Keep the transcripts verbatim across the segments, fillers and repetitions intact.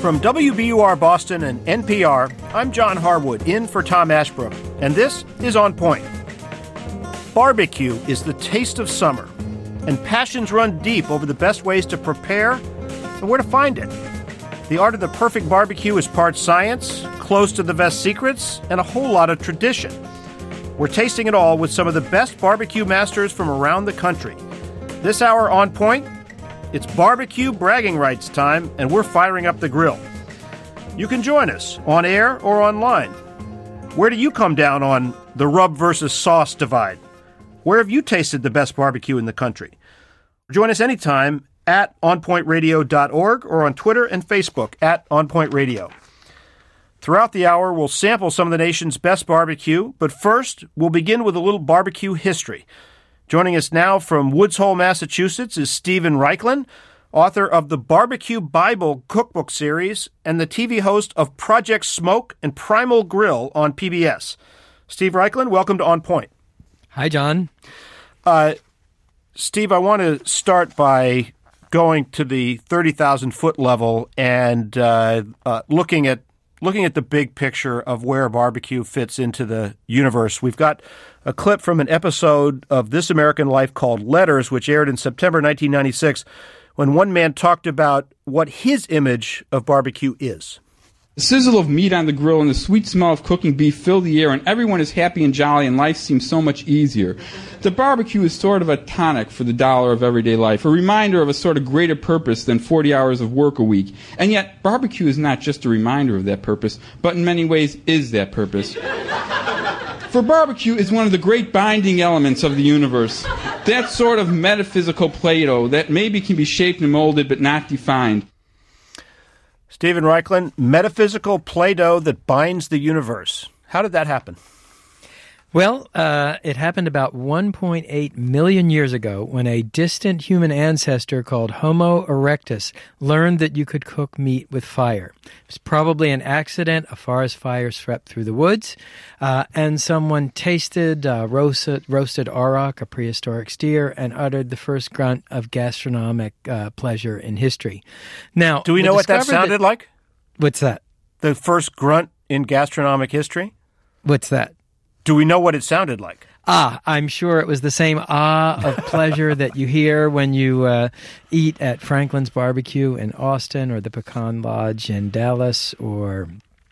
From W B U R Boston and N P R, I'm John Harwood, in for Tom Ashbrook, and this is On Point. Barbecue is the taste of summer, and passions run deep over the best ways to prepare and where to find it. The art of the perfect barbecue is part science, close to the best secrets, and a whole lot of tradition. We're tasting it all with some of the best barbecue masters from around the country. This hour On Point, it's barbecue bragging rights time, and we're firing up the grill. You can join us on air or online. Where do you come down on the rub versus sauce divide? Where have you tasted the best barbecue in the country? Join us anytime at on point radio dot org or on Twitter and Facebook at onpointradio. Throughout the hour, we'll sample some of the nation's best barbecue, but first, we'll begin with a little barbecue history. Joining us now from Woods Hole, Massachusetts is Steven Raichlen, author of the Barbecue Bible Cookbook Series and the T V host of Project Smoke and Primal Grill on P B S. Steve Raichlen, welcome to On Point. Hi, John. Uh, Steve, I want to start by going to the thirty thousand foot level and uh, uh, looking at looking at the big picture of where barbecue fits into the universe. We've got a clip from an episode of This American Life called Letters, which aired in September nineteen ninety-six, when one man talked about what his image of barbecue is. The sizzle of meat on the grill and the sweet smell of cooking beef fill the air, and everyone is happy and jolly, and life seems so much easier. The barbecue is sort of a tonic for the dollar of everyday life, a reminder of a sort of greater purpose than forty hours of work a week. And yet, barbecue is not just a reminder of that purpose, but in many ways is that purpose. For barbecue is one of the great binding elements of the universe. That sort of metaphysical Play-Doh that maybe can be shaped and molded but not defined. Steven Raichlen, metaphysical Play-Doh that binds the universe. How did that happen? Well, uh, it happened about one point eight million years ago when a distant human ancestor called Homo erectus learned that you could cook meat with fire. It was probably an accident. A forest fire swept through the woods, uh, and someone tasted uh, roasted, roasted auroch, a prehistoric steer, and uttered the first grunt of gastronomic uh, pleasure in history. Now, do we know what that sounded that, like? What's that? The first grunt in gastronomic history? What's that? Do we know what it sounded like? Ah, I'm sure it was the same ah of pleasure that you hear when you uh, eat at Franklin's Barbecue in Austin, or the Pecan Lodge in Dallas, or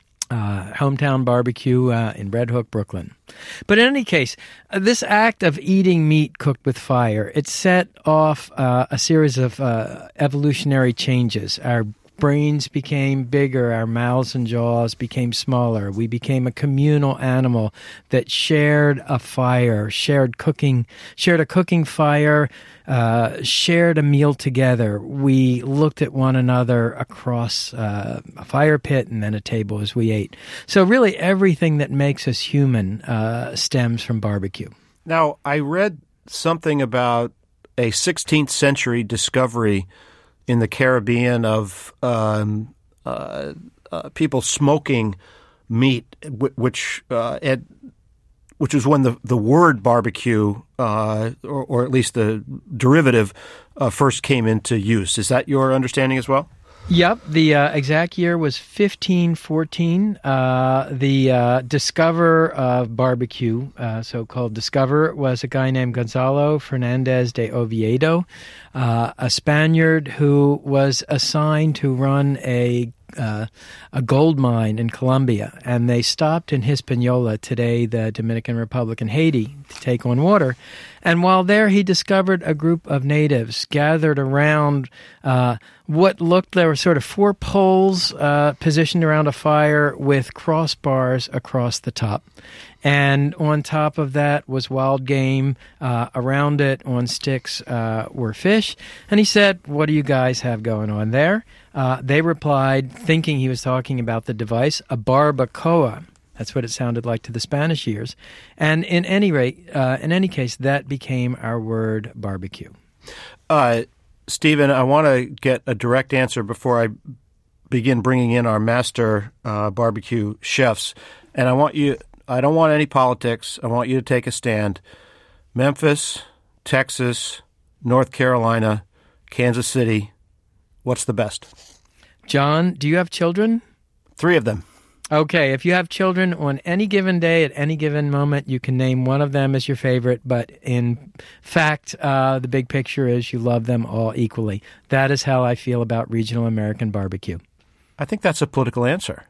uh, Hometown Barbecue uh, in Red Hook, Brooklyn. But in any case, uh, this act of eating meat cooked with fire, it set off uh, a series of uh, evolutionary changes. Our brains became bigger, our mouths and jaws became smaller. We became a communal animal that shared a fire, shared cooking, shared a cooking fire, uh, shared a meal together. We looked at one another across uh, a fire pit and then a table as we ate. So really everything that makes us human uh, stems from barbecue. Now, I read something about a sixteenth century discovery in the Caribbean of um, uh, uh, people smoking meat, which uh, had, which was when the, the word barbecue, uh, or, or at least the derivative, uh, first came into use. Is that your understanding as well? Yep. The uh, exact year was fifteen fourteen. Uh, the uh, discoverer of barbecue, uh, so-called discoverer, was a guy named Gonzalo Fernandez de Oviedo, uh, a Spaniard who was assigned to run a Uh, a gold mine in Colombia, and they stopped in Hispaniola, today the Dominican Republic, and Haiti, to take on water. And while there, he discovered a group of natives gathered around uh, what looked, there were sort of four poles uh, positioned around a fire with crossbars across the top. And on top of that was wild game. Uh, around it on sticks uh, were fish. And he said, "What do you guys have going on there?" Uh, they replied, thinking he was talking about the device, a barbacoa. That's what it sounded like to the Spanish ears. And in any rate, uh, in any case, that became our word barbecue. Uh, Steven, I want to get a direct answer before I begin bringing in our master uh, barbecue chefs. And I want you, I don't want any politics. I want you to take a stand. Memphis, Texas, North Carolina, Kansas City, what's the best? John, do you have children? Three of them. Okay, if you have children on any given day, at any given moment, you can name one of them as your favorite, but in fact, uh, the big picture is you love them all equally. That is how I feel about regional American barbecue. I think that's a political answer.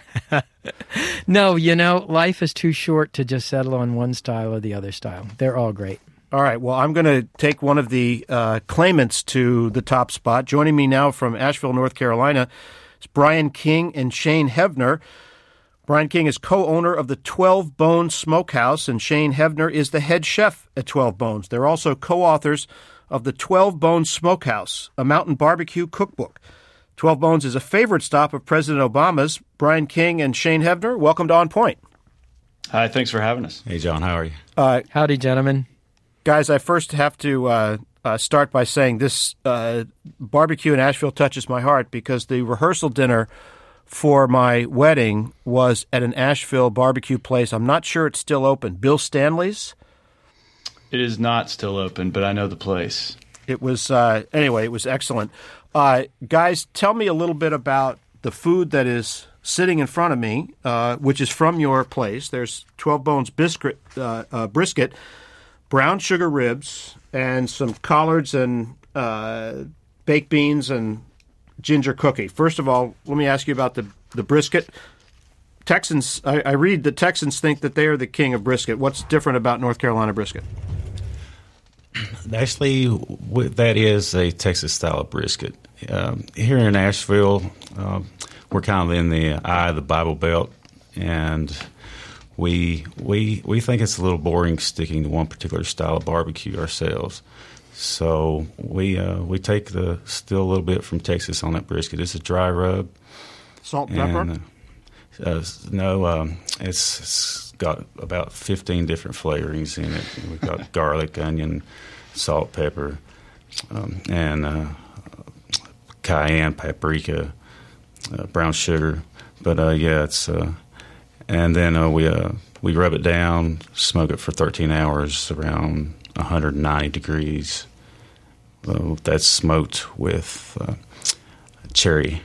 No, you know, life is too short to just settle on one style or the other style. They're all great. All right, well, I'm going to take one of the uh, claimants to the top spot. Joining me now from Asheville, North Carolina, is Brian King and Shane Hevner. Brian King is co-owner of the twelve Bone Smokehouse, and Shane Hevner is the head chef at twelve Bones. They're also co-authors of the twelve Bone Smokehouse, a mountain barbecue cookbook. twelve Bones is a favorite stop of President Obama's. Brian King and Shane Hevner, welcome to On Point. Hi, thanks for having us. Hey, John, how are you? Uh, Howdy, gentlemen. Guys, I first have to uh, uh, start by saying this uh, barbecue in Asheville touches my heart because the rehearsal dinner for my wedding was at an Asheville barbecue place. I'm not sure it's still open. Bill Stanley's? It is not still open, but I know the place. It was, uh, anyway, it was excellent. Uh, guys, tell me a little bit about the food that is sitting in front of me, uh, which is from your place. There's twelve Bones biscuit, uh, uh, brisket, brown sugar ribs, and some collards and uh, baked beans and ginger cookie. First of all, let me ask you about the, the brisket. Texans, I, I read that Texans think that they are the king of brisket. What's different about North Carolina brisket? Actually, w- that is a Texas style of brisket. Um, here in Asheville, um, we're kind of in the eye of the Bible Belt, and we we we think it's a little boring sticking to one particular style of barbecue ourselves. So we uh, we take the still a little bit from Texas on that brisket. It's a dry rub, Salt and pepper. and, uh, uh, no, um, it's, it's got about fifteen different flavorings in it. We've got garlic, onion, salt, pepper, um, and uh, cayenne, paprika, uh, brown sugar. But uh, yeah, it's uh, and then uh, we uh, we rub it down, smoke it for thirteen hours around one hundred ninety degrees. Uh, that's smoked with uh, cherry.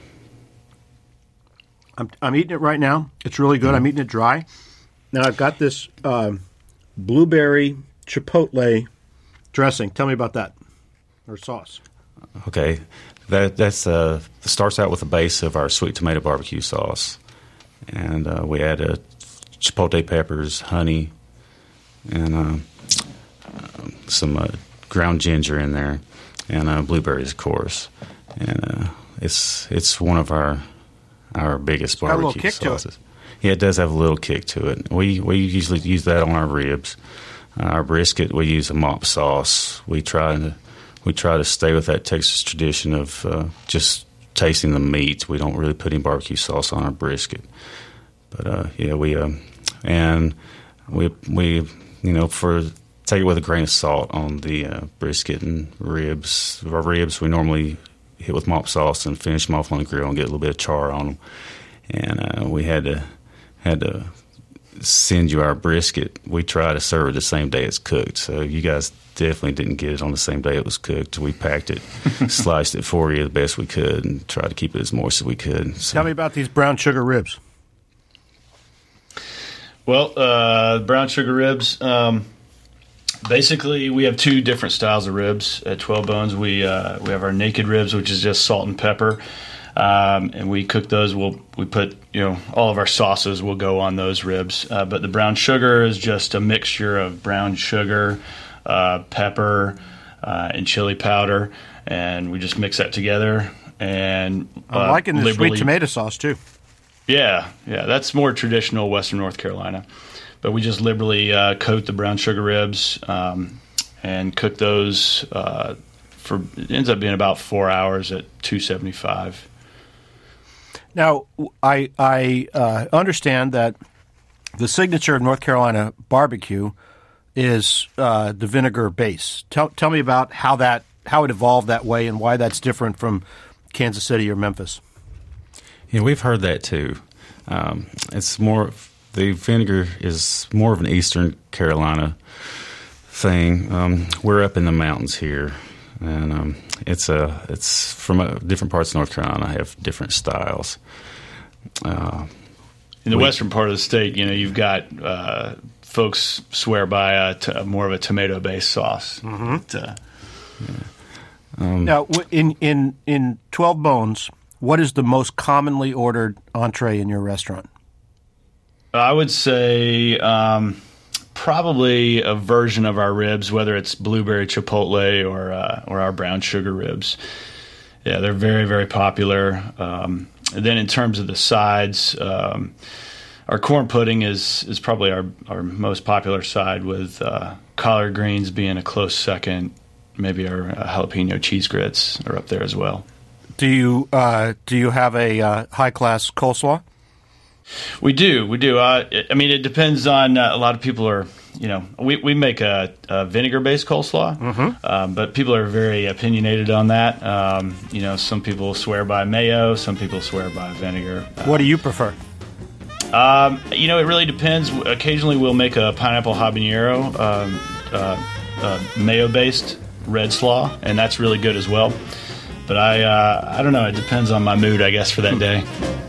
I'm I'm eating it right now. It's really good. Mm-hmm. I'm eating it dry. Now I've got this um, blueberry chipotle dressing. Tell me about that, or sauce. Okay, that that's uh, starts out with the base of our sweet tomato barbecue sauce, and uh, we add uh, chipotle peppers, honey, and uh, uh, some uh, ground ginger in there, and uh, blueberries, of course. And uh, it's it's one of our our biggest got a little barbecue kick to it. sauces. Yeah, it does have a little kick to it. We we usually use that on our ribs. Uh, our brisket, we use a mop sauce. We try to we try to stay with that Texas tradition of uh, just tasting the meat. We don't really put any barbecue sauce on our brisket. But uh, yeah, we uh, and we we you know for take it with a grain of salt on the uh, brisket and ribs. Our ribs we normally hit with mop sauce and finish them off on the grill and get a little bit of char on them. And uh, we had to had to send you our brisket. We try to serve it the same day it's cooked. So you guys definitely didn't get it on the same day it was cooked. We packed it, sliced it for you the best we could, and tried to keep it as moist as we could. So. Tell me about these brown sugar ribs. Well, uh, brown sugar ribs. Um, basically, we have two different styles of ribs at twelve Bones. We uh, we have our naked ribs, which is just salt and pepper, um, and we cook those. We'll we put you know all of our sauces will go on those ribs. Uh, but the brown sugar is just a mixture of brown sugar, uh, pepper, uh, and chili powder, and we just mix that together. And uh, I'm liking the liberally- sweet tomato sauce too. Yeah, yeah, that's more traditional Western North Carolina. But we just liberally uh, coat the brown sugar ribs um, and cook those uh, for, it ends up being about four hours at two seventy-five. Now, I I uh, understand that the signature of North Carolina barbecue is uh, the vinegar base. Tell tell me about how that how it evolved that way and why that's different from Kansas City or Memphis. Yeah, we've heard that too. Um, it's more the vinegar is more of an Eastern Carolina thing. Um, we're up in the mountains here, and um, it's a it's from a, different parts of North Carolina have different styles. Uh, In the we, western part of the state, you know, you've got uh, folks swear by a t- more of a tomato-based sauce. Mm-hmm. But, uh, yeah. um, now, in in in twelve Bones, what is the most commonly ordered entree in your restaurant? I would say um, probably a version of our ribs, whether it's blueberry chipotle or uh, or our brown sugar ribs. Yeah, they're very, very popular. Um, and then in terms of the sides, um, our corn pudding is is probably our, our most popular side, with uh, collard greens being a close second. Maybe our uh, jalapeno cheese grits are up there as well. Do you uh, do you have a uh, high class coleslaw? We do, we do. Uh, I mean, it depends on uh, a lot of people are, you know, we, we make a, a vinegar-based coleslaw, Mm-hmm. um, but people are very opinionated on that. Um, you know, some people swear by mayo, some people swear by vinegar. Uh, What do you prefer? Um, you know, it really depends. Occasionally we'll make a pineapple habanero um, uh, uh, mayo-based red slaw, and that's really good as well. But I, uh, I don't know. It depends on my mood, I guess, for that day.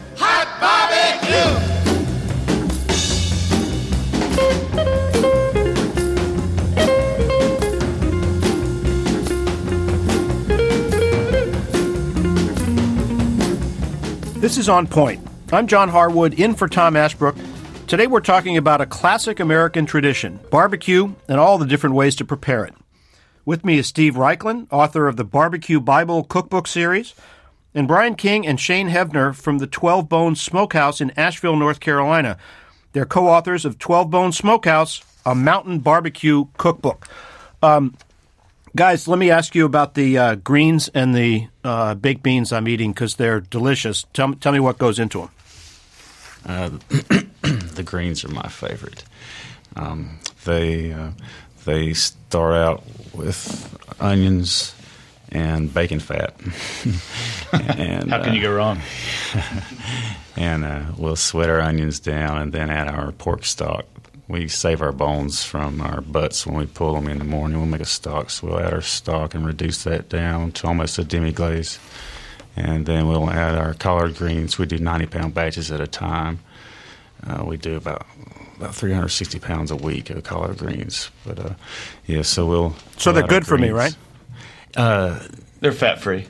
This is On Point. I'm John Harwood, in for Tom Ashbrook. Today we're talking about a classic American tradition, barbecue, and all the different ways to prepare it. With me is Steve Reichlin, author of the Barbecue Bible Cookbook series, and Brian King and Shane Hevner from the twelve Bones Smokehouse in Asheville, North Carolina. They're co-authors of twelve Bones Smokehouse, a mountain barbecue cookbook. Um, guys, let me ask you about the uh, greens and the uh, baked beans I'm eating, because they're delicious. Tell, tell me what goes into them. Uh, the greens are my favorite. Um, they uh, they start out with onions and bacon fat. and, How can you uh, go wrong? and uh, we'll sweat our onions down and then add our pork stock. We save our bones from our butts when we pull them in the morning. We'll make a stock, so we'll add our stock and reduce that down to almost a demi-glaze. And then we'll add our collard greens. We do ninety-pound batches at a time. Uh, we do about about three hundred sixty pounds a week of collard greens. But, uh, yeah, so we'll... So we'll they're add good our for me, greens. right? Uh, they're fat-free.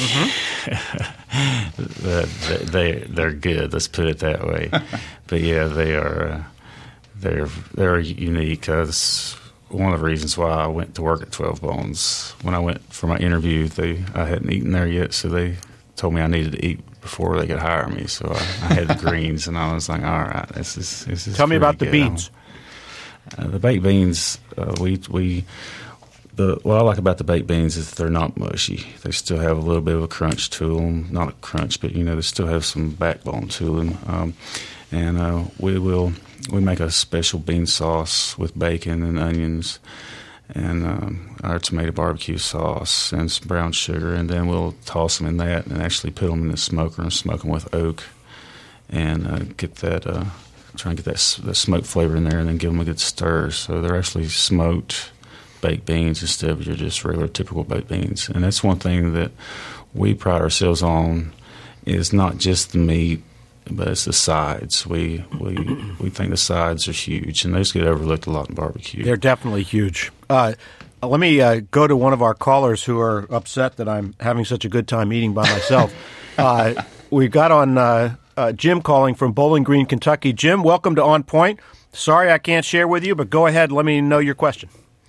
they, they, they're good, let's put it that way. But, yeah, they are... Uh, They're they're unique. Uh, that's one of the reasons why I went to work at twelve Bones. When I went for my interview, they I hadn't eaten there yet, so they told me I needed to eat before they could hire me. So I, I had the greens, and I was like, all right, this is this is. Tell me about the good. beans. Uh, the baked beans, uh, we we the what I like about the baked beans is they're not mushy. They still have a little bit of a crunch to them. Not a crunch, but you know they still have some backbone to them. Um, and uh, we will. We make a special bean sauce with bacon and onions and um, our tomato barbecue sauce and some brown sugar, and then we'll toss them in that and actually put them in the smoker and smoke them with oak and uh, get that, uh, try and get that, that smoke flavor in there, and then give them a good stir. So they're actually smoked baked beans instead of your just regular typical baked beans. And that's one thing that we pride ourselves on, is not just the meat, but it's the sides. We we we think the sides are huge, and those get overlooked a lot in barbecue. They're definitely huge. Uh, let me uh, go to one of our callers who are upset that I'm having such a good time eating by myself. uh, we've got on uh, uh, Jim calling from Bowling Green, Kentucky. Jim, welcome to On Point. Sorry I can't share with you, but go ahead. Let me know your question.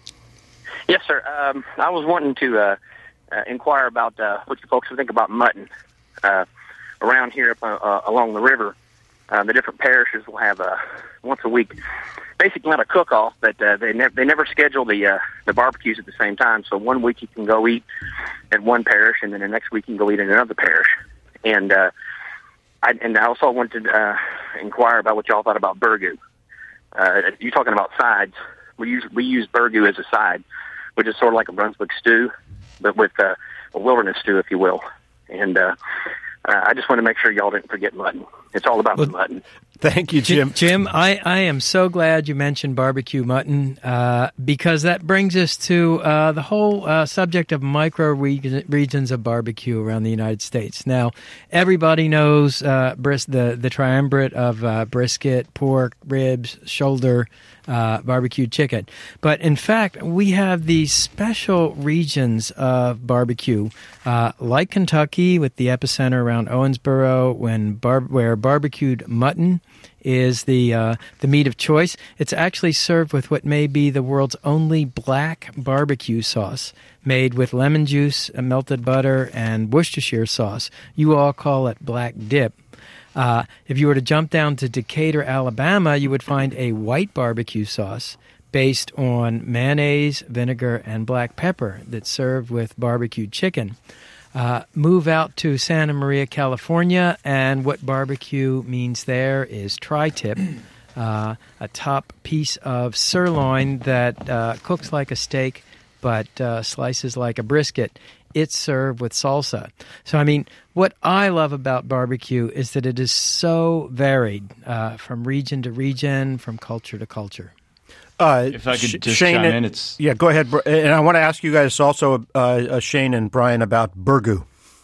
Yes, sir. Um, I was wanting to uh, uh, inquire about uh, what you folks would think about mutton. Uh, around here up, uh, along the river, uh, the different parishes will have uh, once a week, basically not a cook-off, but uh, they, ne- they never schedule the uh, the barbecues at the same time. So one week you can go eat at one parish, and then the next week you can go eat in another parish. And uh, I, and I also wanted to uh, inquire about what y'all thought about burgoo. Uh, you're talking about sides. We use we use burgoo as a side, which is sort of like a Brunswick stew, but with uh, a wilderness stew, if you will. And uh, Uh, I just want to make sure y'all didn't forget mutton. It's all about well, the mutton. Thank you, Jim. Jim, I, I am so glad you mentioned barbecue mutton uh, because that brings us to uh, the whole uh, subject of micro regions of barbecue around the United States. Now, everybody knows uh, bris- the, the triumvirate of uh, brisket, pork, ribs, shoulder, uh, barbecued chicken. But in fact, we have these special regions of barbecue, uh, like Kentucky with the epicenter around Owensboro, when bar- where barbecued mutton is the uh, the meat of choice. It's actually served with what may be the world's only black barbecue sauce, made with lemon juice, melted butter, and Worcestershire sauce. You all call it black dip. Uh, if you were to jump down to Decatur, Alabama, you would find a white barbecue sauce based on mayonnaise, vinegar, and black pepper that's served with barbecued chicken. Uh, move out to Santa Maria, California, and what barbecue means there is tri-tip, uh, a top piece of sirloin that uh, cooks like a steak but uh, slices like a brisket. It's served with salsa. So, I mean, what I love about barbecue is that it is so varied uh, from region to region, from culture to culture. Uh, if I could just Shane chime and, in, it's yeah, go ahead. And I want to ask you guys also, uh, uh, Shane and Brian, about burgoo.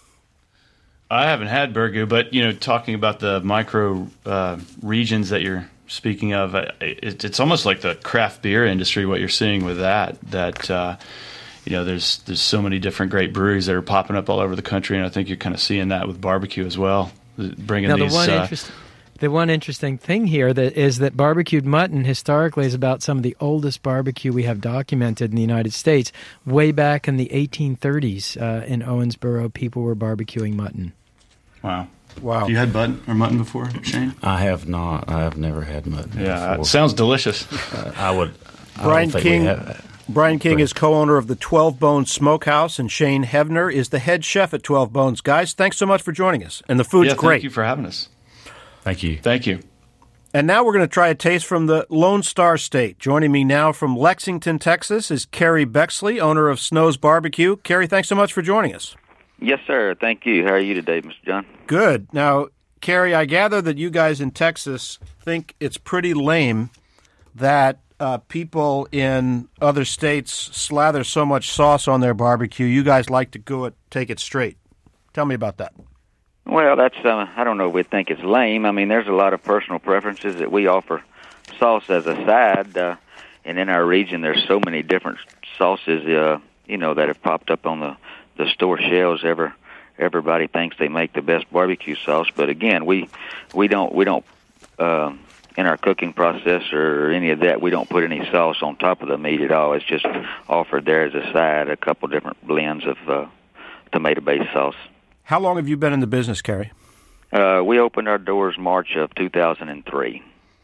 I haven't had burgoo, but you know, talking about the micro uh, regions that you're speaking of, it, it's almost like the craft beer industry. What you're seeing with that, that uh, you know, there's there's so many different great breweries that are popping up all over the country, and I think you're kind of seeing that with barbecue as well, bringing now, these. The one uh, interest- The one interesting thing here that is that barbecued mutton historically is about some of the oldest barbecue we have documented in the United States. Way back in the eighteen thirties uh, in Owensboro, people were barbecuing mutton. Wow. Wow. Have you had mutton or mutton before, Shane? I have not. I have never had mutton. Yeah, before. it sounds delicious. Uh, I would. I Brian don't think King. we have, Brian King is co-owner of the twelve Bones Smokehouse, and Shane Hevner is the head chef at twelve Bones. Guys, thanks so much for joining us. And the food's yeah, great. Thank you for having us. Thank you. Thank you. And now we're going to try a taste from the Lone Star State. Joining me now from Lexington, Texas, is Kerry Bexley, owner of Snow's Barbecue. Kerry, thanks so much for joining us. Yes, sir. Thank you. How are you today, Mister John? Good. Now, Kerry, I gather that you guys in Texas think it's pretty lame that uh, people in other states slather so much sauce on their barbecue. You guys like to go it, take it straight. Tell me about that. Well, that's, uh, I don't know if we think it's lame. I mean, there's a lot of personal preferences that we offer sauce as a side. Uh, and in our region, there's so many different sauces, uh, you know, that have popped up on the, the store shelves. Ever, everybody thinks they make the best barbecue sauce. But again, we, we don't, we don't, uh, in our cooking process or any of that, we don't put any sauce on top of the meat at all. It's just offered there as a side, a couple different blends of uh, tomato-based sauce. How long have you been in the business, Kerry? Uh, we opened our doors March of two thousand three.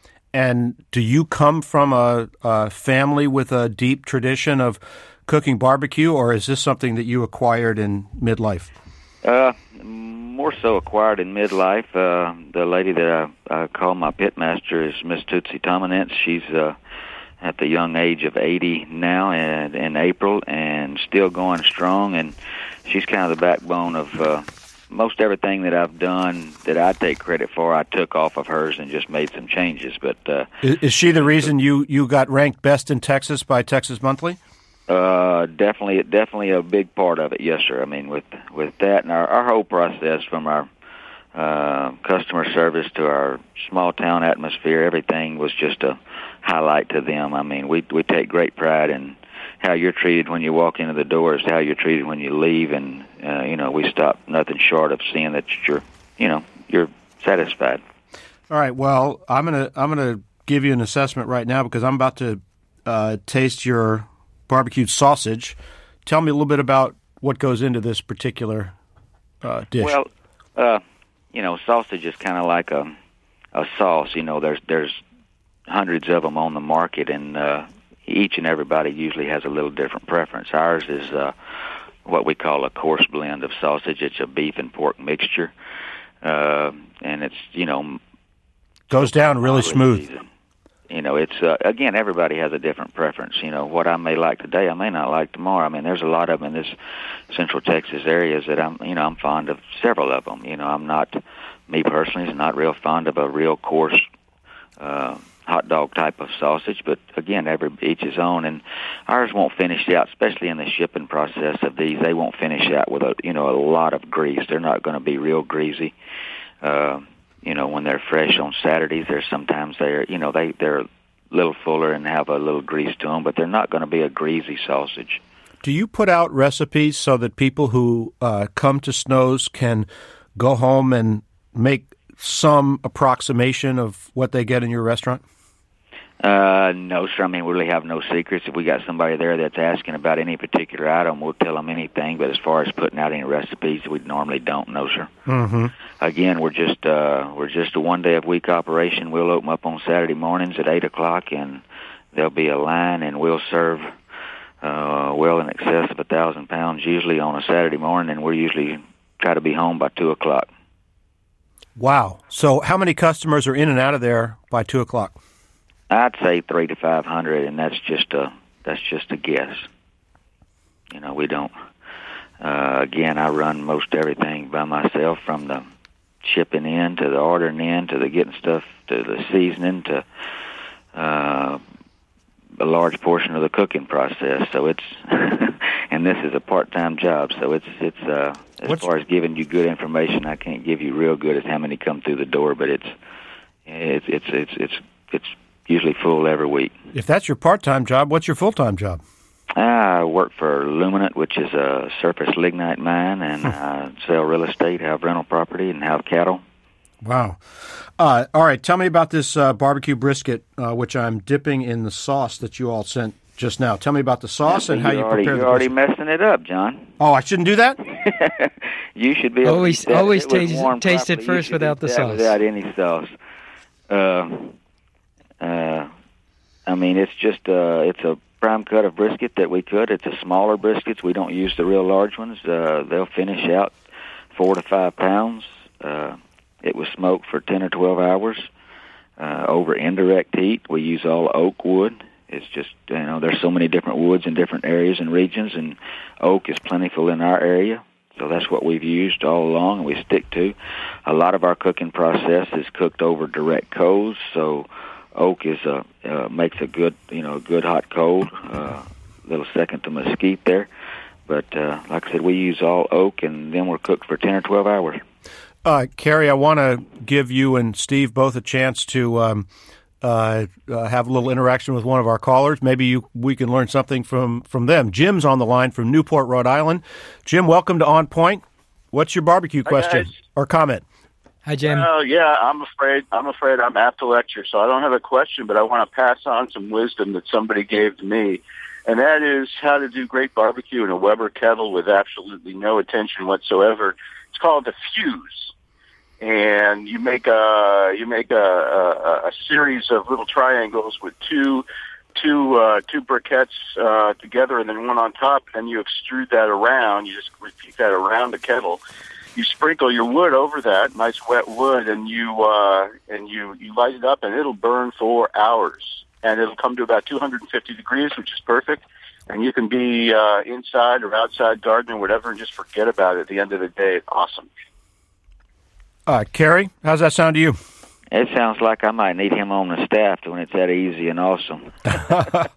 And do you come from a, a family with a deep tradition of cooking barbecue, or is this something that you acquired in midlife? Uh, more so acquired in midlife. Uh, the lady that I, I call my pitmaster is Miss Tootsie Tominence. She's uh, at the young age of eighty now, and in April, and still going strong. And she's kind of the backbone of uh, most everything that I've done that I take credit for. I took off of hers and just made some changes. But uh, is, is she the reason you, you got ranked best in Texas by Texas Monthly? Uh, definitely, definitely a big part of it. Yes, sir. I mean, with with that and our, our whole process, from our uh, customer service to our small town atmosphere, everything was just a highlight to them. I mean, we we take great pride in how you're treated when you walk into the doors, how you're treated when you leave, and uh, you know, we stop nothing short of seeing that you're, you know, you're satisfied. All right. Well, I'm gonna I'm gonna give you an assessment right now because I'm about to uh, taste your barbecued sausage. Tell me a little bit about what goes into this particular uh, dish. Well, uh, you know, sausage is kind of like a a sauce. You know, there's there's hundreds of them on the market, and uh, each and everybody usually has a little different preference. Ours is uh, what we call a coarse blend of sausage. It's a beef and pork mixture, uh, and it's, you know, goes down really smooth. Season. You know, it's, uh, again, everybody has a different preference. You know, what I may like today, I may not like tomorrow. I mean, there's a lot of them in this Central Texas areas that I'm, you know, I'm fond of several of them. You know, I'm not, me personally, is not real fond of a real coarse uh, hot dog type of sausage, but again, every each his own, and ours won't finish out, especially in the shipping process of these. They won't finish out with a you know a lot of grease. They're not going to be real greasy. Uh, you know, when they're fresh on Saturdays, they're sometimes they're you know they they're a little fuller and have a little grease to them, but they're not going to be a greasy sausage. Do you put out recipes so that people who uh, come to Snow's can go home and make some approximation of what they get in your restaurant? Uh, no, sir. I mean, we really have no secrets. If we got somebody there that's asking about any particular item, we'll tell them anything. But as far as putting out any recipes, we normally don't. No, sir. Mm-hmm. Again, we're just uh, we're just a one day a week operation. We'll open up on Saturday mornings at eight o'clock, and there'll be a line, and we'll serve uh, well in excess of a thousand pounds usually on a Saturday morning, and we're usually try to be home by two o'clock. Wow. So, how many customers are in and out of there by two o'clock? I'd say three to five hundred, and that's just a that's just a guess. You know, we don't. Uh, again, I run most everything by myself, from the shipping in to the ordering in to the getting stuff to the seasoning to uh, a large portion of the cooking process. So it's and this is a part-time job, so it's it's uh, as What's... far as giving you good information, I can't give you real good as how many come through the door, but it's it's it's it's it's it's usually full every week. If that's your part-time job, what's your full-time job? I work for Luminant, which is a surface lignite mine, and I sell real estate, have rental property, and have cattle. Wow. Uh, all right, tell me about this uh, barbecue brisket, uh, which I'm dipping in the sauce that you all sent just now. Tell me about the sauce yeah, and how you already, prepare you're the already brisket. messing it up, John. Oh, I shouldn't do that? You should be able always, to always taste, taste, taste it first without the sauce. Without any sauce. Uh, uh, I mean, it's just uh, it's a prime cut of brisket that we cut. It's a smaller briskets. We don't use the real large ones. Uh, they'll finish out four to five pounds. Uh, it was smoked for ten or twelve hours uh, over indirect heat. We use all oak wood. It's just, you know, there's so many different woods in different areas and regions, and oak is plentiful in our area. So that's what we've used all along, and we stick to. A lot of our cooking process is cooked over direct coals, so oak is a uh, makes a good, you know, good hot coal, uh, a little second to mesquite there. But uh, like I said, we use all oak, and then we're cooked for ten or twelve hours. Uh, Carrie, I want to give you and Steve both a chance to um, uh, uh, have a little interaction with one of our callers. Maybe you, we can learn something from, from them. Jim's on the line from Newport, Rhode Island. Jim, welcome to On Point. What's your barbecue Hi, question guys. or comment? Hi, Jim. Oh, uh, yeah, I'm afraid I'm afraid I'm apt to lecture, so I don't have a question, but I want to pass on some wisdom that somebody gave to me, and that is how to do great barbecue in a Weber kettle with absolutely no attention whatsoever. It's called the fuse, and you make a you make a, a, a series of little triangles with two two uh, two briquettes uh, together, and then one on top, and you extrude that around. You just repeat that around the kettle. You sprinkle your wood over that, nice wet wood, and you uh, and you, you light it up, and it'll burn for hours. And it'll come to about two hundred fifty degrees, which is perfect. And you can be uh, inside or outside gardening or whatever and just forget about it. At the end of the day, it's awesome. Uh, Carrie, how's that sound to you? It sounds like I might need him on the staff when it's that easy and awesome. uh,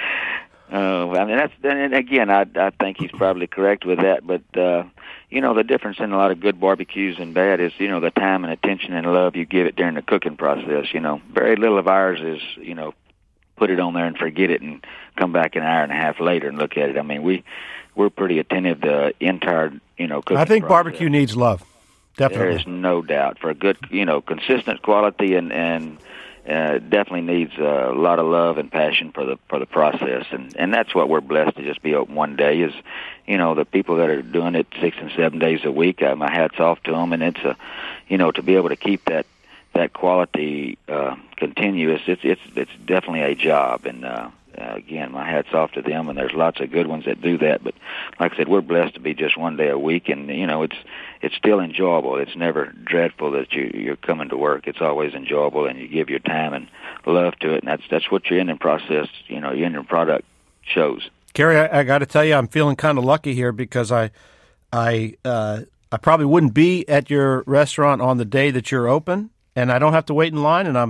I mean, that's and again, I I think he's probably correct with that, but. Uh, You know, the difference in a lot of good barbecues and bad is, you know, the time and attention and love you give it during the cooking process. You know, very little of ours is, you know, put it on there and forget it and come back an hour and a half later and look at it. I mean, we, we're pretty attentive to the entire, you know, cooking I think process. Barbecue needs love. Definitely. There is no doubt. For a good, you know, consistent quality and, and uh, definitely needs a lot of love and passion for the for the process. And, and that's what we're blessed to just be open one day is, you know, the people that are doing it six and seven days a week, uh, my hat's off to them. And it's a, you know, to be able to keep that that quality uh, continuous, it's it's it's definitely a job. And uh, uh, again, my hat's off to them. And there's lots of good ones that do that. But like I said, we're blessed to be just one day a week. And you know, it's it's still enjoyable. It's never dreadful that you you're coming to work. It's always enjoyable, and you give your time and love to it. And that's that's what your ending process, you know, your ending product shows. Carrie, I, I got to tell you, I'm feeling kind of lucky here because I, I, uh, I probably wouldn't be at your restaurant on the day that you're open, and I don't have to wait in line, and I'm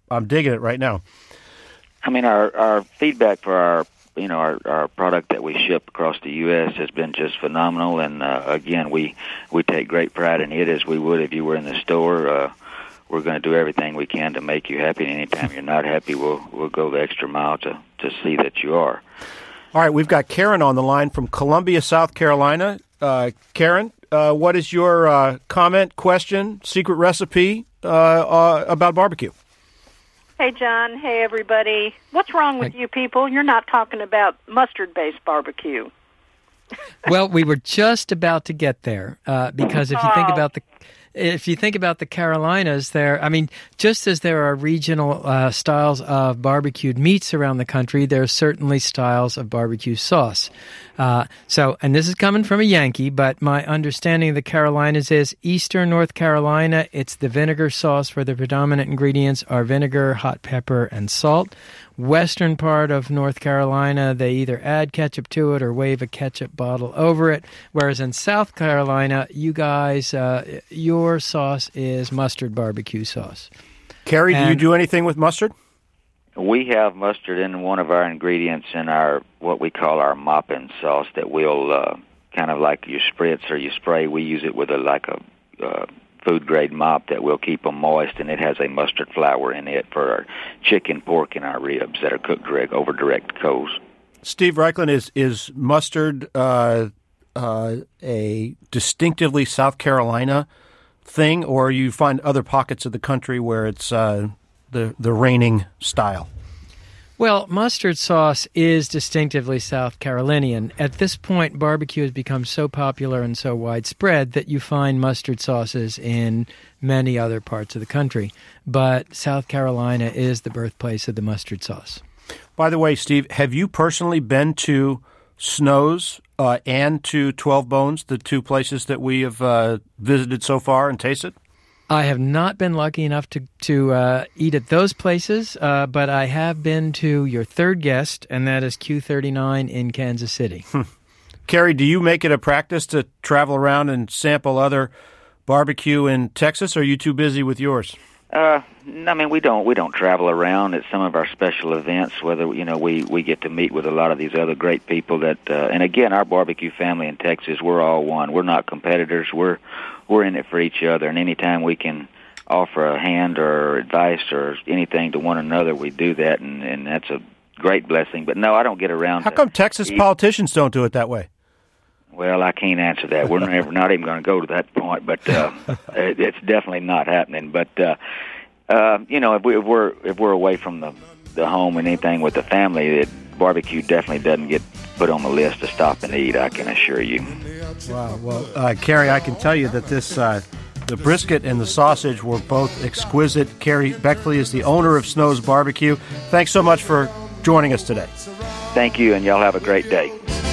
I'm digging it right now. I mean, our, our feedback for our, you know, our, our product that we ship across the U S has been just phenomenal. And, uh, again, we, we take great pride in it, as we would if you were in the store. Uh, we're going to do everything we can to make you happy. And anytime you're not happy, we'll, we'll go the extra mile to, to see that you are. All right, we've got Karen on the line from Columbia, South Carolina. Uh, Karen, uh, what is your uh, comment, question, secret recipe uh, uh, about barbecue? Hey, John. Hey, everybody. What's wrong with you people? You're not talking about mustard-based barbecue. Well, we were just about to get there uh, because if you think about the if you think about the Carolinas, there, I mean, just as there are regional uh, styles of barbecued meats around the country, there are certainly styles of barbecue sauce. Uh, so, and this is coming from a Yankee, but my understanding of the Carolinas is Eastern North Carolina, it's the vinegar sauce where the predominant ingredients are vinegar, hot pepper, and salt. Western part of North Carolina, they either add ketchup to it or wave a ketchup bottle over it. Whereas in South Carolina, you guys, uh, your sauce is mustard barbecue sauce. Carrie, and, do you do anything with mustard? We have mustard in one of our ingredients in our, what we call our mopping sauce that we'll, uh, kind of like you spritz or you spray. We use it with a, like a, uh, food-grade mop that will keep them moist, and it has a mustard flour in it for our chicken, pork, and our ribs that are cooked direct over direct coals. Steve Reichlin, is is mustard uh, uh, a distinctively South Carolina thing, or you find other pockets of the country where it's uh, the the reigning style? Well, mustard sauce is distinctively South Carolinian. At this point, barbecue has become so popular and so widespread that you find mustard sauces in many other parts of the country. But South Carolina is the birthplace of the mustard sauce. By the way, Steve, have you personally been to Snow's uh, and to twelve Bones, the two places that we have uh, visited so far and tasted? I have not been lucky enough to to uh, eat at those places, uh, but I have been to your third guest, and that is Q thirty-nine in Kansas City. Carrie, do you make it a practice to travel around and sample other barbecue in Texas, or are you too busy with yours? Uh, I mean, we don't we don't travel around at some of our special events. Whether you know, we, we get to meet with a lot of these other great people. That uh, and again, our barbecue family in Texas, we're all one. We're not competitors. We're we're in it for each other. And anytime we can offer a hand or advice or anything to one another, we do that, and, and that's a great blessing. But no, I don't get around. How come Texas eat. politicians don't do it that way? Well, I can't answer that. We're never not even going to go to that point, but uh, it, it's definitely not happening. But uh, uh, you know, if, we, if we're if we're away from the the home and anything with the family, it, barbecue definitely doesn't get put on the list to stop and eat. I can assure you. Wow. Well, uh, Carrie, I can tell you that this uh, the brisket and the sausage were both exquisite. Carrie Beckley is the owner of Snow's Barbecue. Thanks so much for joining us today. Thank you, and y'all have a great day.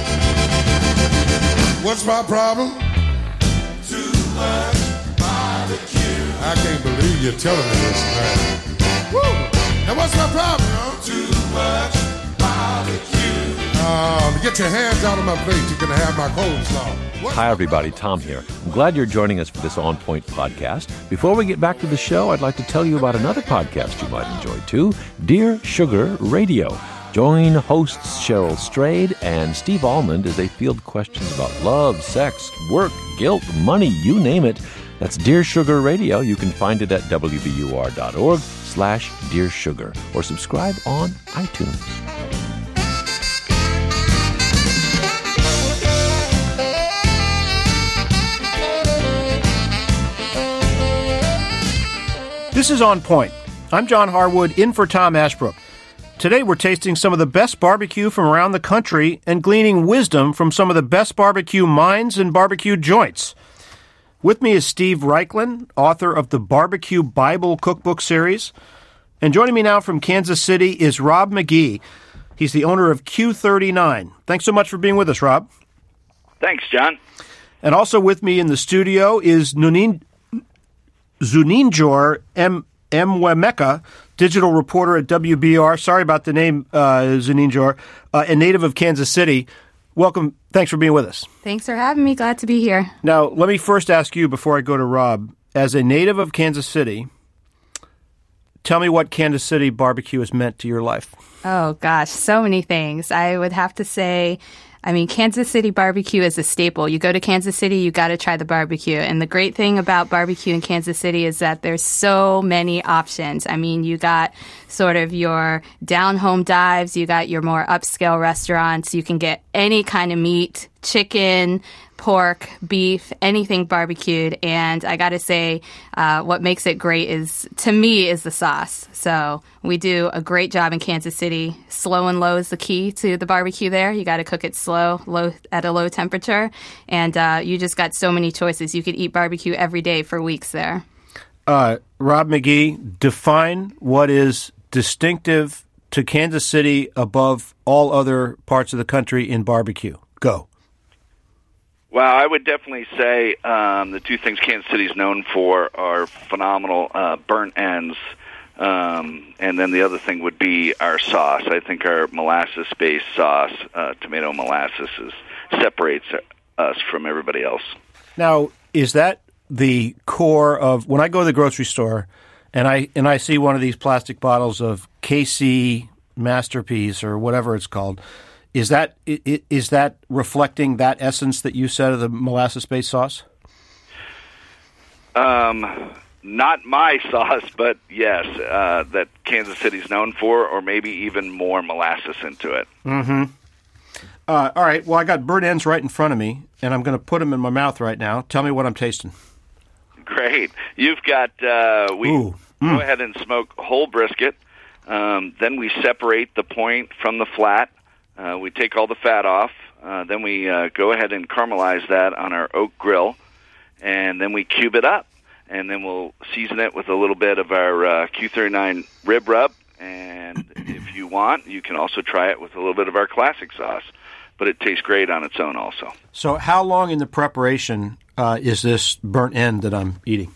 What's my problem? Too much barbecue. I can't believe you're telling me this, man. Woo! Now what's my problem? Too much barbecue. Um, get your hands out of my plate. You're going to have my coleslaw. What's Hi, everybody. Tom here. I'm glad you're joining us for this On Point podcast. Before we get back to the show, I'd like to tell you about another podcast you might enjoy, too, Dear Sugar Radio. Join hosts Cheryl Strayed and Steve Almond as they field questions about love, sex, work, guilt, money, you name it. That's Dear Sugar Radio. You can find it at W B U R dot org slash Dear Sugar or subscribe on iTunes. This is On Point. I'm John Harwood, in for Tom Ashbrook. Today we're tasting some of the best barbecue from around the country and gleaning wisdom from some of the best barbecue minds and barbecue joints. With me is Steve Reichlin, author of the Barbecue Bible Cookbook series. And joining me now from Kansas City is Rob McGee. He's the owner of Q thirty-nine. Thanks so much for being with us, Rob. Thanks, John. And also with me in the studio is Nunin Zuninjor M. Mwemeka, digital reporter at W B R. Sorry about the name, uh, Zuninjor, uh, a native of Kansas City. Welcome. Thanks for being with us. Thanks for having me. Glad to be here. Now, let me first ask you before I go to Rob. As a native of Kansas City, tell me what Kansas City barbecue has meant to your life. Oh, gosh, so many things. I would have to say, I mean, Kansas City barbecue is a staple. You go to Kansas City, you got to try the barbecue. And the great thing about barbecue in Kansas City is that there's so many options. I mean, you got sort of your down-home dives, you got your more upscale restaurants. You can get any kind of meat, chicken, pork, beef, anything barbecued. And I got to say, uh, what makes it great is, to me, is the sauce. So we do a great job in Kansas City. Slow and low is the key to the barbecue there. You got to cook it slow, low at a low temperature. And uh, you just got so many choices. You could eat barbecue every day for weeks there. Uh, Rob McGee, define what is distinctive to Kansas City above all other parts of the country in barbecue. Go. Well, I would definitely say um, the two things Kansas City is known for are phenomenal uh, burnt ends, um, and then the other thing would be our sauce. I think our molasses-based sauce, uh, tomato molasses, is, separates us from everybody else. Now, is that the core of when I go to the grocery store and I and I see one of these plastic bottles of K C Masterpiece or whatever it's called? Is that is that reflecting that essence that you said of the molasses-based sauce? Um, not my sauce, but yes, uh, that Kansas City's known for, or maybe even more molasses into it. Mm-hmm. Uh, all right. Well, I got burnt ends right in front of me, and I'm going to put them in my mouth right now. Tell me what I'm tasting. Great. You've got uh, we Ooh. go Mm. ahead and smoke whole brisket. Um, then we separate the point from the flat. Uh, we take all the fat off. Uh, then we uh, go ahead and caramelize that on our oak grill, and then we cube it up. And then we'll season it with a little bit of our uh, Q thirty-nine rib rub. And if you want, you can also try it with a little bit of our classic sauce. But it tastes great on its own also. So how long in the preparation uh, is this burnt end that I'm eating?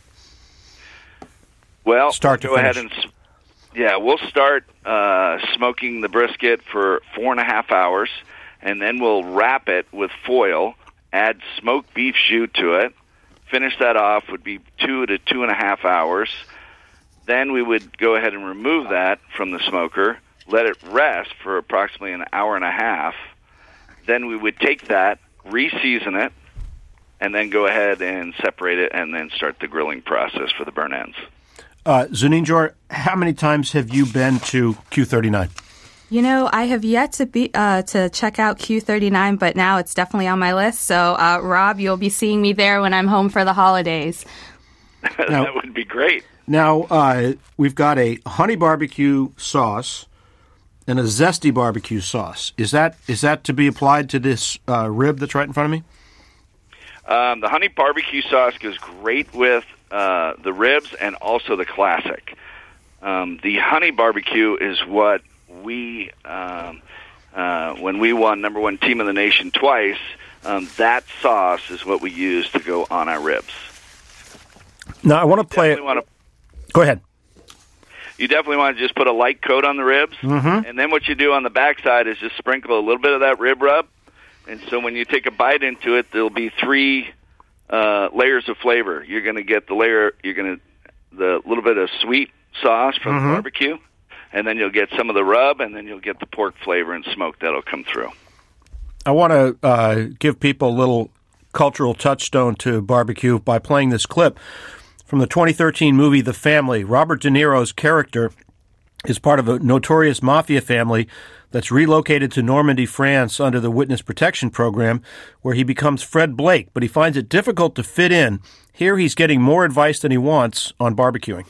Well, Start to go finish. ahead and... Yeah, we'll start uh, smoking the brisket for four and a half hours, and then we'll wrap it with foil, add smoked beef jus to it, finish that off would be two to two and a half hours. Then we would go ahead and remove that from the smoker, let it rest for approximately an hour and a half. Then we would take that, re-season it, and then go ahead and separate it and then start the grilling process for the burnt ends. Uh, Zuninjor, how many times have you been to Q thirty-nine? You know, I have yet to be uh, to check out Q thirty-nine, but now it's definitely on my list. So, uh, Rob, you'll be seeing me there when I'm home for the holidays. Now- That would be great. Now, uh, we've got a honey barbecue sauce and a zesty barbecue sauce. Is that is that to be applied to this uh, rib that's right in front of me? Um, the honey barbecue sauce goes great with uh, the ribs and also the classic. Um, the honey barbecue is what we, um, uh, when we won number one team of the nation twice, um, that sauce is what we use to go on our ribs. Now, I want to play it. Wanna, Go ahead. you definitely want to just put a light coat on the ribs, Mhm. and then what you do on the backside is just sprinkle a little bit of that rib rub. And so when you take a bite into it, there'll be three uh, layers of flavor. You're going to get the layer, you're going to the little bit of sweet sauce from Mhm. the barbecue, and then you'll get some of the rub, and then you'll get the pork flavor and smoke that'll come through. I want to uh, give people a little cultural touchstone to barbecue by playing this clip from the twenty thirteen movie The Family. Robert De Niro's character is part of a notorious mafia family that's relocated to Normandy, France under the Witness Protection Program, where he becomes Fred Blake, but he finds it difficult to fit in. Here he's getting more advice than he wants on barbecuing.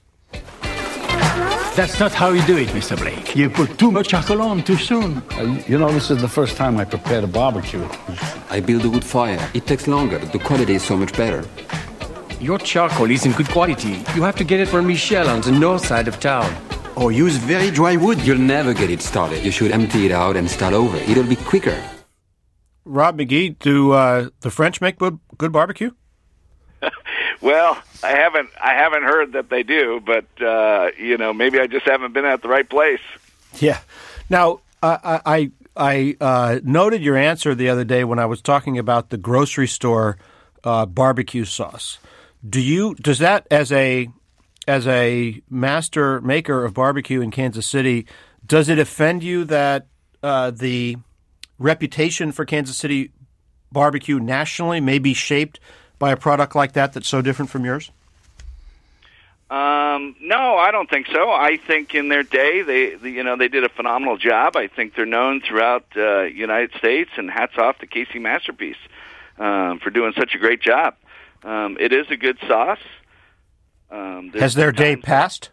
That's not how you do it, Mister Blake. You put too much charcoal on too soon. Uh, you know, this is the first time I prepared a barbecue. I build a wood fire. It takes longer. The quality is so much better. Your charcoal isn't good quality. You have to get it from Michel on the north side of town. Or use very dry wood. You'll never get it started. You should empty it out and start over. It'll be quicker. Rob McGee, do uh, the French make good, good barbecue? Well, I haven't I haven't heard that they do, but uh, you know, maybe I just haven't been at the right place. Yeah. Now, I I, I uh, noted your answer the other day when I was talking about the grocery store uh, barbecue sauce. Do you does that as a as a master maker of barbecue in Kansas City, does it offend you that uh, the reputation for Kansas City barbecue nationally may be shaped by a product like that that's so different from yours? Um, no, I don't think so. I think in their day, they, they you know, they did a phenomenal job. I think they're known throughout the uh, United States, and hats off to Casey Masterpiece um, for doing such a great job. Um, it is a good sauce. Um, Has their day passed?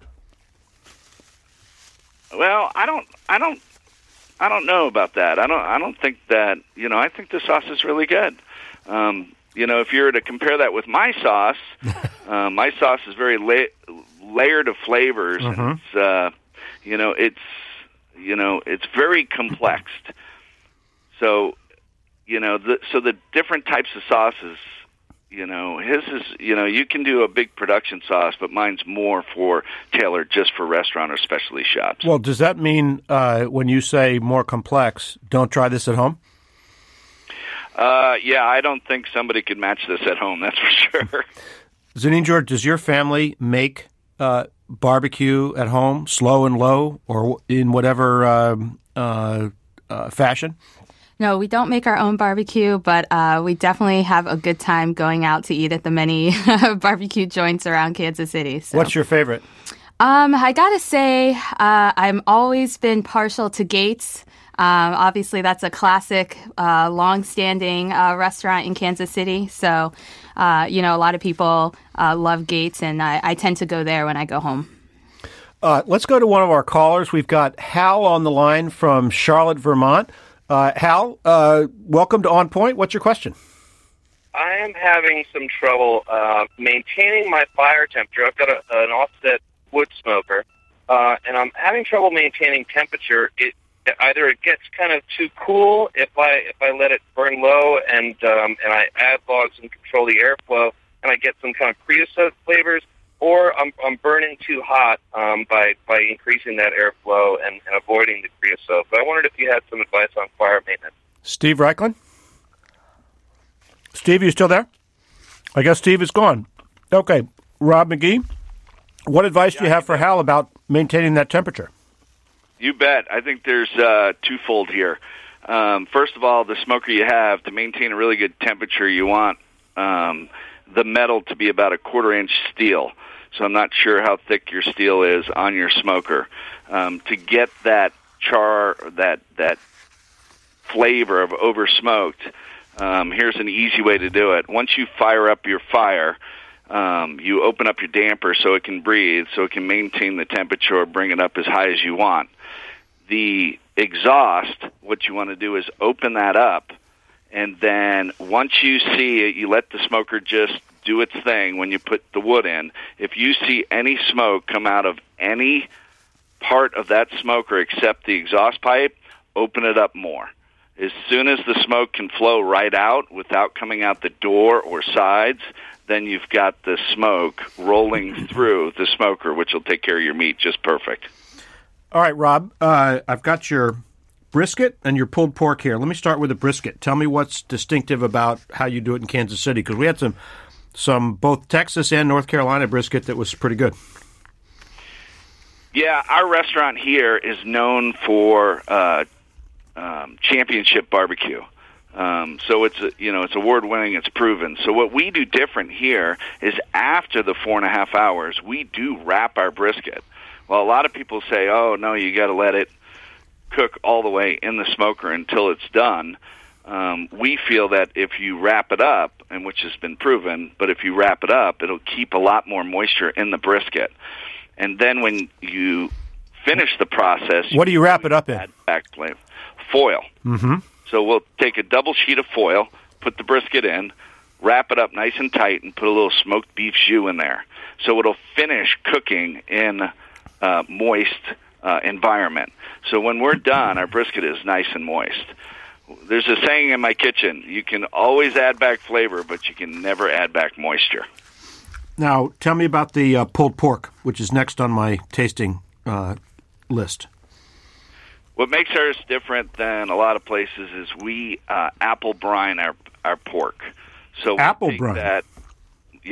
Well, I don't, I don't, I don't know about that. I don't, I don't think that. You know, I think the sauce is really good. Um, you know, if you were to compare that with my sauce, uh, my sauce is very la- layered of flavors. Mm-hmm. And it's, uh, you know, it's, you know, it's very complex. So, you know, the, so the different types of sauces. You know, his is, you know, you can do a big production sauce, but mine's more for tailored just for restaurant or specialty shops. Well, does that mean uh, when you say more complex, don't try this at home? Uh, yeah, I don't think somebody could match this at home, that's for sure. Zanine George, does your family make uh, barbecue at home, slow and low, or in whatever um, uh, uh, fashion? No, we don't make our own barbecue, but uh, we definitely have a good time going out to eat at the many barbecue joints around Kansas City. So. What's your favorite? Um, I gotta say, uh, I've always been partial to Gates. Um, obviously, that's a classic, uh, long-standing uh, restaurant in Kansas City. So, uh, you know, a lot of people uh, love Gates, and I, I tend to go there when I go home. Uh, let's go to one of our callers. We've got Hal on the line from Charlotte, Vermont. Uh, Hal, uh, welcome to On Point. What's your question? I am having some trouble uh, maintaining my fire temperature. I've got a, an offset wood smoker, uh, and I'm having trouble maintaining temperature. It either it gets kind of too cool if I if I let it burn low, and um, and I add logs and control the airflow, and I get some kind of creosote flavors, or I'm I'm burning too hot um, by by increasing that airflow and, and avoiding the creosote. But I wondered if you had some advice on fire maintenance. Steve Reichlin? Steve, you still there? I guess Steve is gone. Okay, Rob McGee, what advice do you have for Hal about maintaining that temperature? You bet. I think there's uh, twofold here. Um, first of all, the smoker you have, to maintain a really good temperature, you want um, the metal to be about a quarter inch steel. So I'm not sure how thick your steel is on your smoker. Um, to get that char, that that flavor of over smoked, um, here's an easy way to do it. Once you fire up your fire, um, you open up your damper so it can breathe, so it can maintain the temperature or bring it up as high as you want. The exhaust, what you want to do is open that up, and then once you see it, you let the smoker just do its thing when you put the wood in. If you see any smoke come out of any part of that smoker except the exhaust pipe, open it up more. As soon as the smoke can flow right out without coming out the door or sides, then you've got the smoke rolling through the smoker, which will take care of your meat just perfect. All right, Rob, uh, I've got your brisket and your pulled pork here. Let me start with the brisket. Tell me what's distinctive about how you do it in Kansas City, because we had some, some both Texas and North Carolina brisket that was pretty good. Yeah, our restaurant here is known for uh, um, championship barbecue. Um, so it's, you know, it's award-winning, it's proven. So what we do different here is after the four and a half hours, we do wrap our brisket. Well, a lot of people say, oh, no, you got to let it cook all the way in the smoker until it's done. Um, we feel that if you wrap it up, and which has been proven, but if you wrap it up, it'll keep a lot more moisture in the brisket. And then when you finish the process... What do you wrap it up in? Add back flavor. Foil. Mm-hmm. So we'll take a double sheet of foil, put the brisket in, wrap it up nice and tight, and put a little smoked beef jus in there. So it'll finish cooking in a moist uh, environment. So when we're done, our brisket is nice and moist. There's a saying in my kitchen, you can always add back flavor, but you can never add back moisture. Now, tell me about the uh, pulled pork, which is next on my tasting uh, list. What makes ours different than a lot of places is we uh, apple brine our our pork. So we apple take brine. That, yep.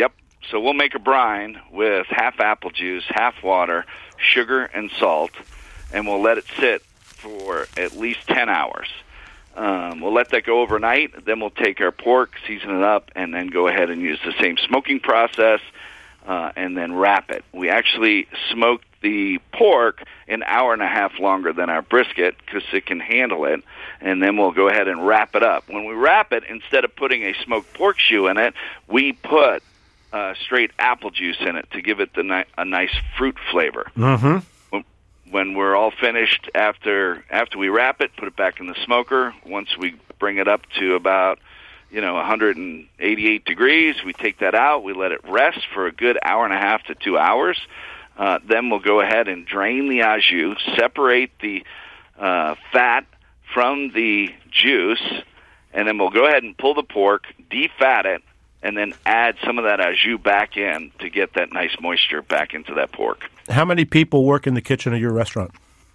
So we'll make a brine with half apple juice, half water, sugar, and salt, and we'll let it sit for at least ten hours. Um, we'll let that go overnight. Then we'll take our pork, season it up, and then go ahead and use the same smoking process, uh, and then wrap it. We actually smoke the pork an hour and a half longer than our brisket because it can handle it, and then we'll go ahead and wrap it up. When we wrap it, instead of putting a smoked pork shoe in it, we put uh, straight apple juice in it to give it the ni- a nice fruit flavor. Mm-hmm. When, when we're all finished, after after we wrap it, put it back in the smoker. Once we bring it up to about you know, one hundred eighty-eight degrees, we take that out. We let it rest for a good hour and a half to two hours. Uh, then we'll go ahead and drain the au jus, separate the uh, fat from the juice, and then we'll go ahead and pull the pork, defat it, and then add some of that au jus back in to get that nice moisture back into that pork. How many people work in the kitchen of your restaurant?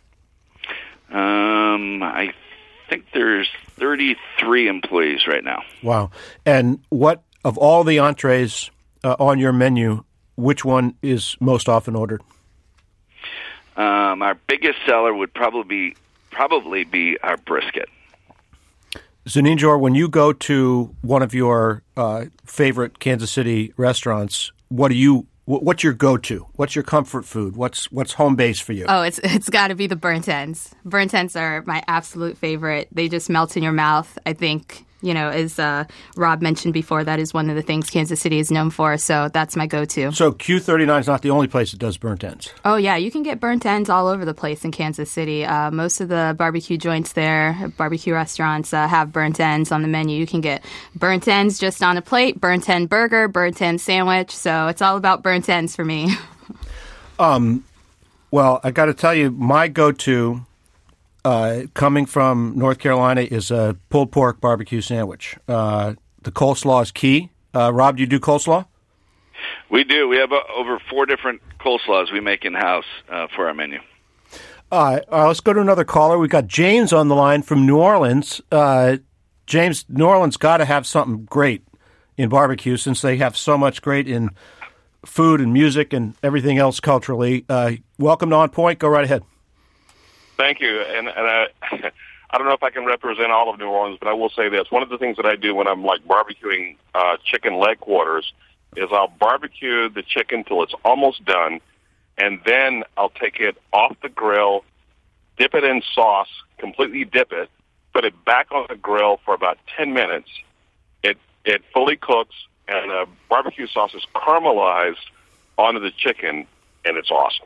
Um, I think there's thirty-three employees right now. Wow. And what, of all the entrees uh, on your menu, which one is most often ordered? Um, our biggest seller would probably be, probably be our brisket. Zeninjor, when you go to one of your uh, favorite Kansas City restaurants, what do you? What's your go-to? What's your comfort food? What's what's home base for you? Oh, it's it's got to be the burnt ends. Burnt ends are my absolute favorite. They just melt in your mouth. I think, you know, as uh, Rob mentioned before, that is one of the things Kansas City is known for. So that's my go-to. So Q thirty-nine is not the only place that does burnt ends. Oh, yeah. You can get burnt ends all over the place in Kansas City. Uh, most of the barbecue joints there, barbecue restaurants, uh, have burnt ends on the menu. You can get burnt ends just on a plate, burnt end burger, burnt end sandwich. So it's all about burnt ends for me. um, well, I got to tell you, my go-to Uh, coming from North Carolina is a pulled pork barbecue sandwich. Uh, the coleslaw is key. Uh, Rob, do you do coleslaw? We do. We have uh, over four different coleslaws we make in-house uh, for our menu. Uh, uh, let's go to another caller. We've got James on the line from New Orleans. Uh, James, New Orleans got to have something great in barbecue since they have so much great in food and music and everything else culturally. Uh, welcome to On Point. Go right ahead. Thank you, and, and I, I don't know if I can represent all of New Orleans, but I will say this. One of the things that I do when I'm, like, barbecuing uh, chicken leg quarters is I'll barbecue the chicken till it's almost done, and then I'll take it off the grill, dip it in sauce, completely dip it, put it back on the grill for about ten minutes. It, it fully cooks, and the barbecue sauce is caramelized onto the chicken, and it's awesome.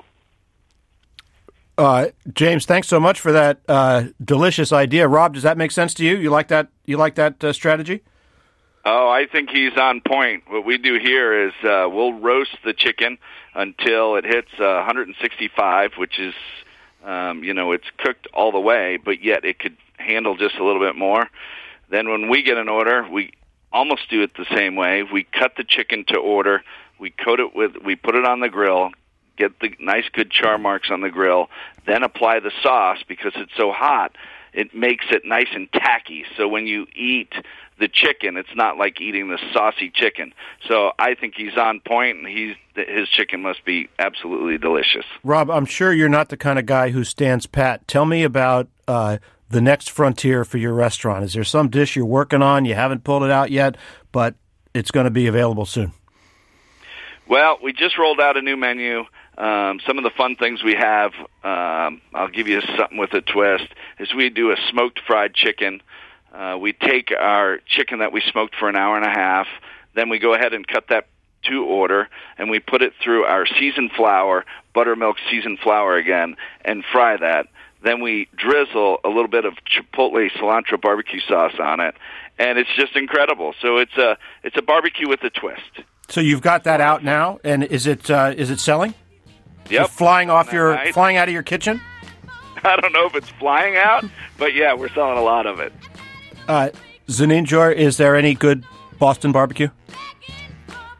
Uh, James, thanks so much for that uh, delicious idea. Rob, does that make sense to you? You like that? You like that uh, strategy? Oh, I think he's on point. What we do here is uh, we'll roast the chicken until it hits uh, one sixty-five, which is, um, you know, it's cooked all the way, but yet it could handle just a little bit more. Then when we get an order, we almost do it the same way. We cut the chicken to order. We coat it with, we put it on the grill, get the nice good char marks on the grill, then apply the sauce because it's so hot. It makes it nice and tacky. So when you eat the chicken, it's not like eating the saucy chicken. So I think he's on point, and he's his chicken must be absolutely delicious. Rob, I'm sure you're not the kind of guy who stands pat. Tell me about uh, the next frontier for your restaurant. Is there some dish you're working on? You haven't pulled it out yet, but it's going to be available soon. Well, we just rolled out a new menu. Um, some of the fun things we have, um, I'll give you something with a twist, is we do a smoked fried chicken. Uh, we take our chicken that we smoked for an hour and a half, then we go ahead and cut that to order, and we put it through our seasoned flour, buttermilk seasoned flour again, and fry that. Then we drizzle a little bit of chipotle cilantro barbecue sauce on it, and it's just incredible. So it's a it's a barbecue with a twist. So you've got that out now, and is it uh, is it selling? Yep. So flying off your night. flying out of your kitchen? I don't know if it's flying out, but yeah, we're selling a lot of it. Uh, Zeninjor, is there any good Boston barbecue?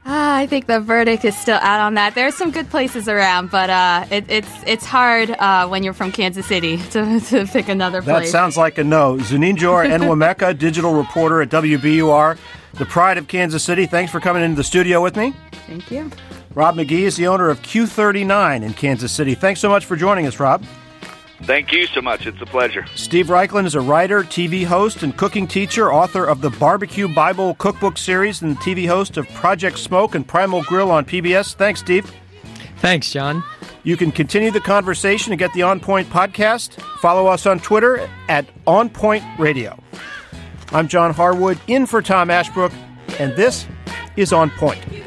Ah, I think the verdict is still out on that. There are some good places around, but uh, it, it's it's hard uh, when you're from Kansas City to, to pick another That place. sounds like a no. Zuninjor Enwemeka, digital reporter at W B U R, the pride of Kansas City. Thanks for coming into the studio with me. Thank you. Rob McGee is the owner of Q thirty-nine in Kansas City. Thanks so much for joining us, Rob. Thank you so much. It's a pleasure. Steve Reichlin is a writer, T V host, and cooking teacher, author of the Barbecue Bible Cookbook series, and T V host of Project Smoke and Primal Grill on P B S. Thanks, Steve. Thanks, John. You can continue the conversation and get the On Point podcast. Follow us on Twitter at On Point Radio. I'm John Harwood, in for Tom Ashbrook, and this is On Point.